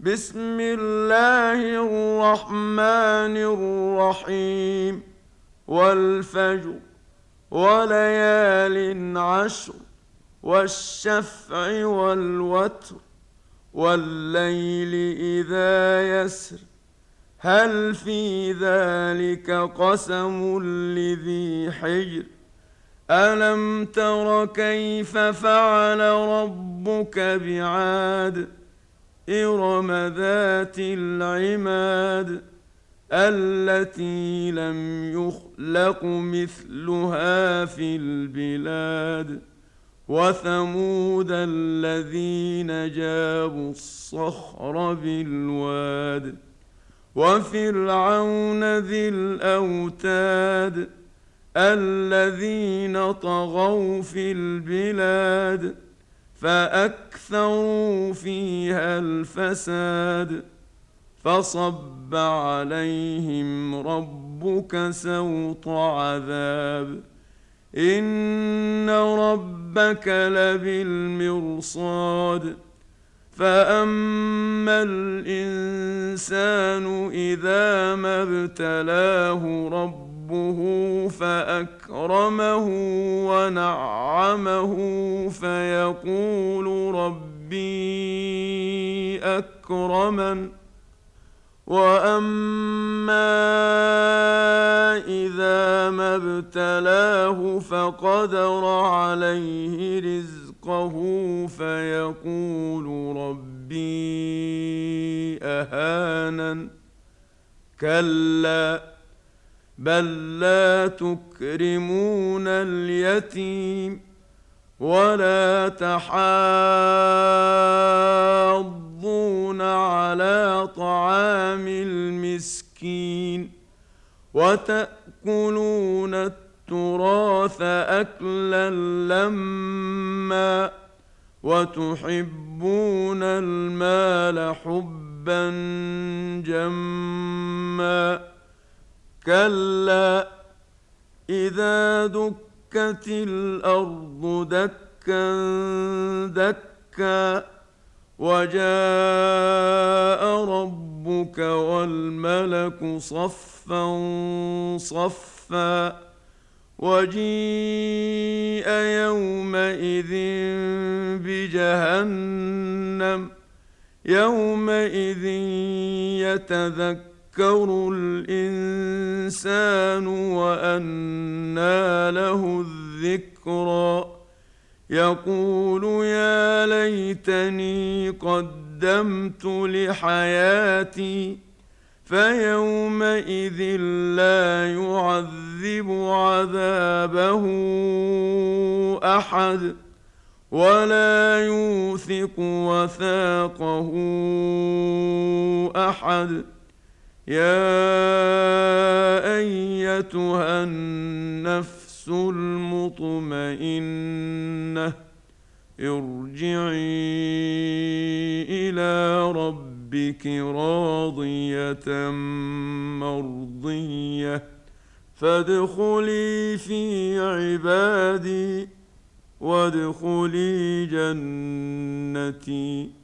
بسم الله الرحمن الرحيم. والفجر وليال عشر والشفع والوتر والليل إذا يسر هل في ذلك قسم لذي حجر ألم تر كيف فعل ربك بعاد إرم ذات العماد التي لم يخلق مثلها في البلاد وثمود الذين جابوا الصخر بالواد وفرعون ذي الأوتاد الذين طغوا في البلاد فأكثروا فيها الفساد فصب عليهم ربك سوط عذاب إن ربك لبالمرصاد فأما الإنسان إذا ما ابتلاه ربه فأكرمه ونعمه فيقول ربي أكرمن وأما إذا ما ابتلاه فقدر عليه رزقه فيقول ربي أهانن كلا بل لا تكرمون اليتيم ولا تحاضون على طعام المسكين وتأكلون التراث أكلا لما وتحبون المال حبا جما كلا إذا دكت الأرض دكا دكا وجاء ربك والملك صفا صفا وجيء يومئذ بجهنم يومئذ يتذكر الإنسان وأنى له الذكرى يقول يا ليتني قدمت لحياتي فيومئذ لا يعذب عذابه أحد ولا يوثق وثاقه أحد يا أيتها النفس المطمئنة ارجعي إلى ربك راضية مرضية فادخلي في عبادي وادخلي جنتي.